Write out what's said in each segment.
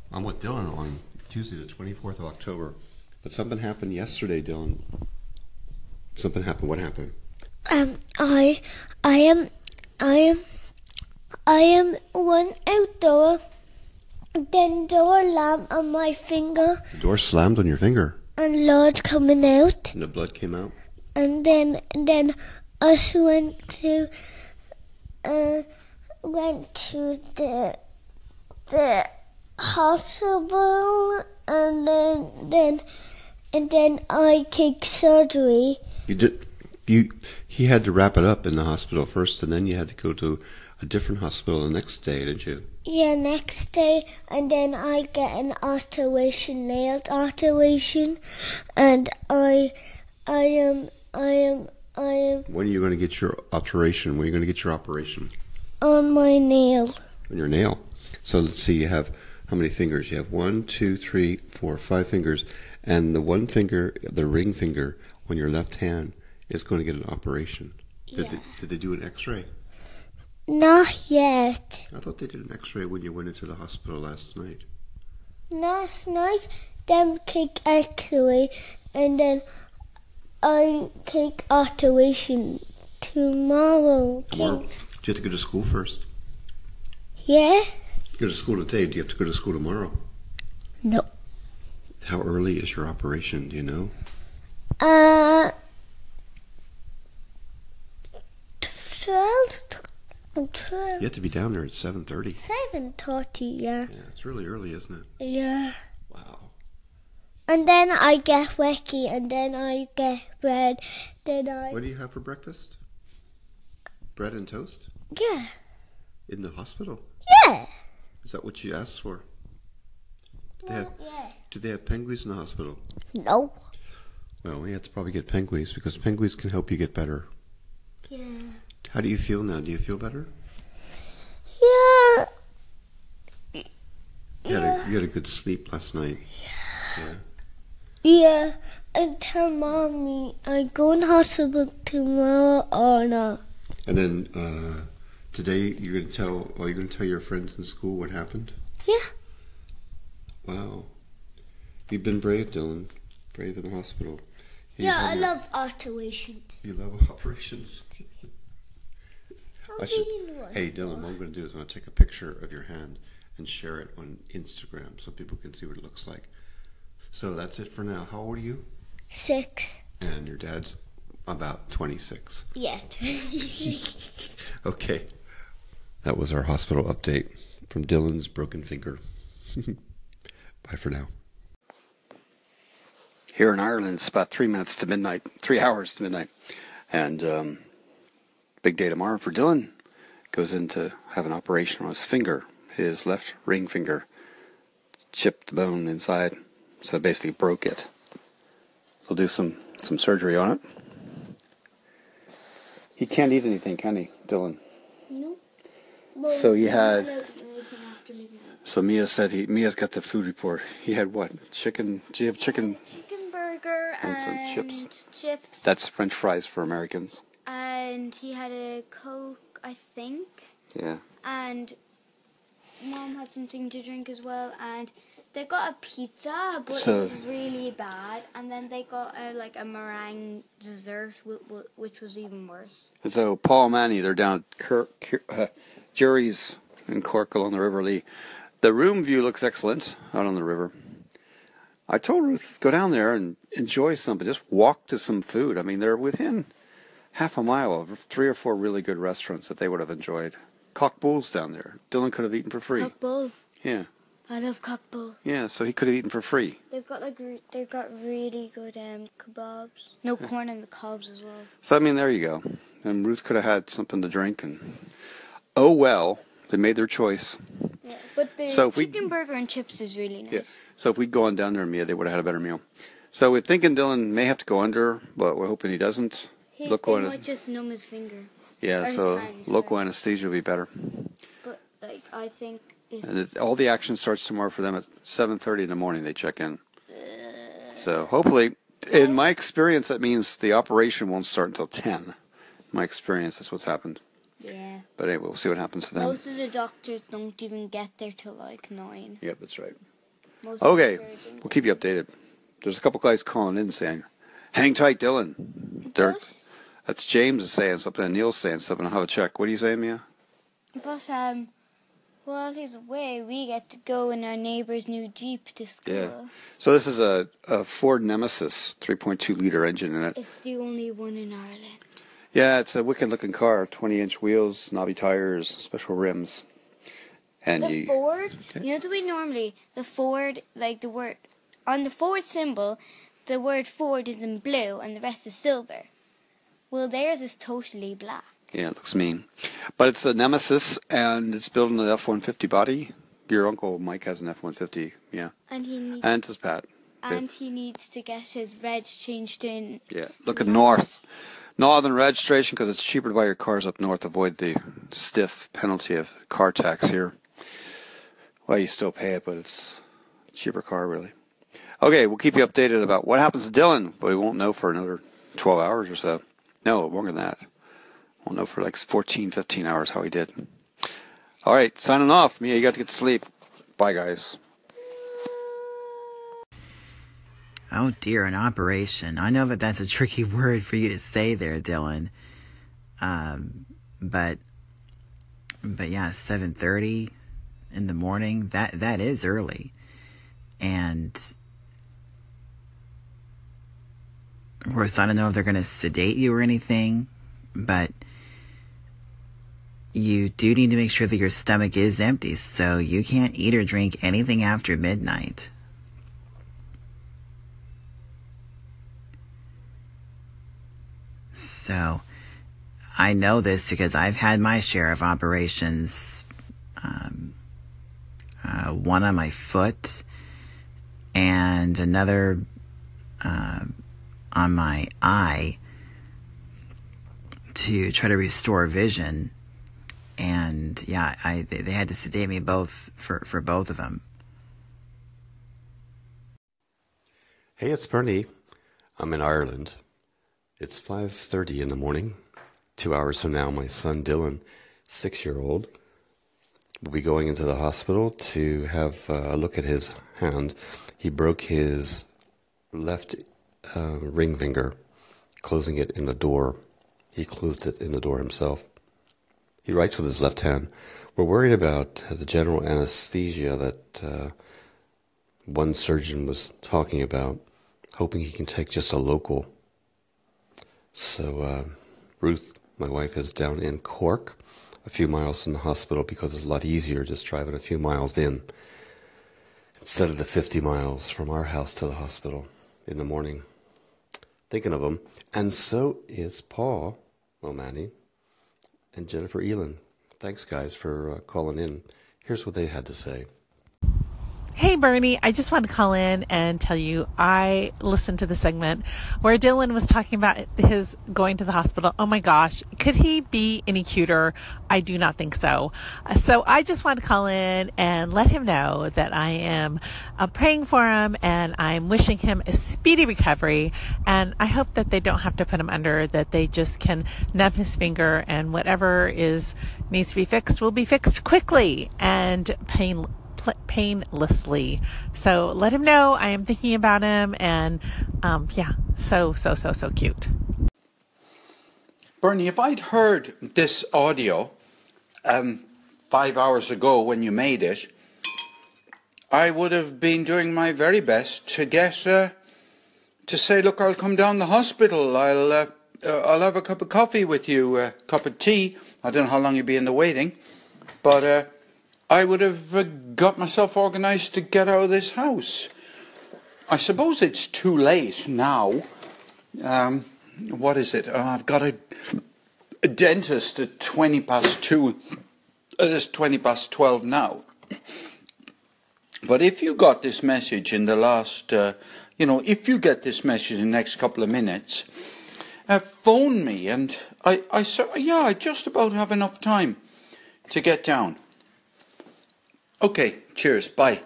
I'm with Dylan on Tuesday, the 24th of October. But something happened yesterday, Dylan. Something happened. What happened? I am, I am one outdoor. Then door lamp on my finger. The door slammed on your finger. And blood coming out. And the blood came out. And then us went to the hospital, and then I take surgery. You did. He had to wrap it up in the hospital first, and then you had to go to a different hospital the next day, didn't you? Yeah, next day, and then I get an alteration, nail alteration, and I am. When are you going to get your alteration? When are you going to get your operation? On my nail. On your nail. So let's see, you have how many fingers? You have 1, 2, 3, 4, 5 fingers, and the one finger, the ring finger on your left hand, is going to get an operation. Did they do an X-ray? Not yet. I thought they did an X-ray when you went into the hospital last night. Last night, them take X-ray, and then I take alteration tomorrow. Tomorrow? Do you have to go to school first? Yeah? You go to school today. Do you have to go to school tomorrow? No. How early is your operation? Do you know? 12. You have to be down there at 7:30. 7:30, yeah. Yeah, it's really early, isn't it? Yeah. Wow. And then I get wacky, and then I get bread. What do you have for breakfast? Bread and toast? Yeah. In the hospital? Yeah. Is that what you asked for? Yeah. Do they have penguins in the hospital? No. Well, we have to probably get penguins because penguins can help you get better. Yeah. How do you feel now? Do you feel better? Yeah. You had a good sleep last night. Yeah. Yeah. And tell Mommy I go in hospital tomorrow or not. And then today you're going to tell your friends in school what happened? Yeah. Wow. You've been brave, Dylan. Brave in the hospital. I love alterations. You love operations? Hey, Dylan, what I'm going to do is I'm going to take a picture of your hand and share it on Instagram so people can see what it looks like. So that's it for now. How old are you? 6. And your dad's about 26. Yeah, 26. Okay. That was our hospital update from Dylan's broken finger. Bye for now. Here in Ireland, it's about 3 minutes to midnight, 3 hours to midnight. And big day tomorrow for Dylan. Goes in to have an operation on his finger, his left ring finger. Chipped the bone inside, so basically broke it. They'll do some surgery on it. He can't eat anything, can he, Dylan? No. So he had... So Mia said Mia's got the food report. He had what? Chicken? Do you have chicken? Chicken burger and some chips. That's French fries for Americans. And he had a Coke, I think. Yeah. And Mom had something to drink as well. And they got a pizza, but it was really bad. And then they got a meringue dessert, which was even worse. So Paul and Manny, they're down at Jerry's in Cork along the River Lee. The room view looks excellent out on the river. I told Ruth, go down there and enjoy something. Just walk to some food. I mean, they're within half a mile of 3 or 4 really good restaurants that they would have enjoyed. Cock Bull's down there. Dylan could have eaten for free. Cock Bull. Yeah. I love Cock Bull. Yeah, so he could have eaten for free. They've got really good kebabs. No corn in the cobs as well. So I mean, there you go. And Ruth could have had something to drink, and oh well, they made their choice. Yeah, but the chicken burger and chips is really nice. Yes. So if we'd gone down there, Mia, they would have had a better meal. So we're thinking Dylan may have to go under, but we're hoping he doesn't. They might just numb his finger. Yeah, so local anesthesia would be better. But I think. And all the action starts tomorrow for them at 7:30 in the morning. They check in. So hopefully, in my experience, that means the operation won't start until 10. In my experience, that's what's happened. Yeah. But anyway, we'll see what happens to them. Most of the doctors don't even get there till 9. Yep, that's right. most Okay, of the surgeons. we'll keep you updated. There's a couple guys calling in saying, hang tight, Dylan. That's James is saying something and Neil's saying something. I'll have a check. What are you saying, Mia? But while he's away, we get to go in our neighbor's new Jeep to school. Yeah. So this is a Ford Nemesis 3.2 liter engine in it. It's the only one in Ireland. Yeah, it's a wicked looking car. 20-inch wheels, knobby tires, special rims. And The Ford, you know the way normally the Ford, like the word, on the Ford symbol, the word Ford is in blue and the rest is silver. Well, theirs is totally black. Yeah, it looks mean. But it's a Nemesis, and it's built in the F-150 body. Your uncle Mike has an F-150, yeah. And does Pat. And he needs to get his reg changed in. Yeah, look at Northern registration, because it's cheaper to buy your cars up north. Avoid the stiff penalty of car tax here. Well, you still pay it, but it's a cheaper car, really. Okay, we'll keep you updated about what happens to Dylan, but we won't know for another 12 hours or so. No, longer than that. We'll know for like 14, 15 hours how he did. All right, signing off. Mia, you got to get to sleep. Bye, guys. Oh dear, an operation. I know that that's a tricky word for you to say there, Dylan. But yeah, 7:30 in the morning. That is early, and of course I don't know if they're going to sedate you or anything, but you do need to make sure that your stomach is empty, so you can't eat or drink anything after midnight. So, I know this because I've had my share of operations, one on my foot and another on my eye to try to restore vision. And yeah, they had to sedate me both for both of them. Hey, it's Bernie. I'm in Ireland. It's 5:30 in the morning. 2 hours from now, my son Dylan, 6-year-old, will be going into the hospital to have a look at his hand. He broke his left ring finger, closing it in the door. He closed it in the door himself. He writes with his left hand. We're worried about the general anesthesia that one surgeon was talking about, hoping he can take just a local. So Ruth, my wife, is down in Cork, a few miles from the hospital, because it's a lot easier just driving a few miles in instead of the 50 miles from our house to the hospital in the morning. Thinking of them. And so is Paul O'Mahony and Jennifer Elin. Thanks, guys, for calling in. Here's what they had to say. Hey, Bernie, I just want to call in and tell you I listened to the segment where Dylan was talking about his going to the hospital. Oh my gosh, could he be any cuter? I do not think so. So I just want to call in and let him know that I am praying for him and I'm wishing him a speedy recovery. And I hope that they don't have to put him under, that they just can numb his finger, and whatever needs to be fixed will be fixed quickly and painlessly. So let him know I am thinking about him, and yeah, so cute. Bernie, if I'd heard this audio 5 hours ago when you made it, I would have been doing my very best to get to say, look, I'll come down the hospital, I'll have a cup of coffee with you, a cup of tea. I don't know how long you'll be in the waiting, but I would have got myself organised to get out of this house. I suppose it's too late now. What is it? I've got a dentist at 2:20. It's 12 now. But if you got this message in the last, if you get this message in the next couple of minutes, phone me, and I just about have enough time to get down. Okay, cheers, bye.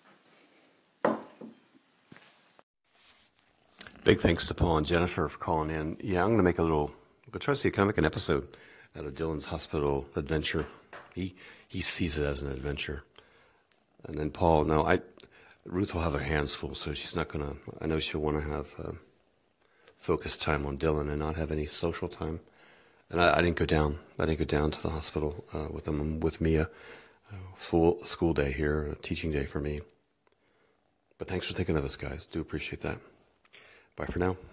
Big thanks to Paul and Jennifer for calling in. Yeah, I'm going to try to see, kind of make an episode out of Dylan's hospital adventure. He sees it as an adventure. And then Paul, no, Ruth will have her hands full, so she's not gonna. I know she'll want to have focused time on Dylan and not have any social time. And I didn't go down. I didn't go down to the hospital with them with Mia. Full school day here, a teaching day for me. But thanks for thinking of us, guys. Do appreciate that. Bye for now.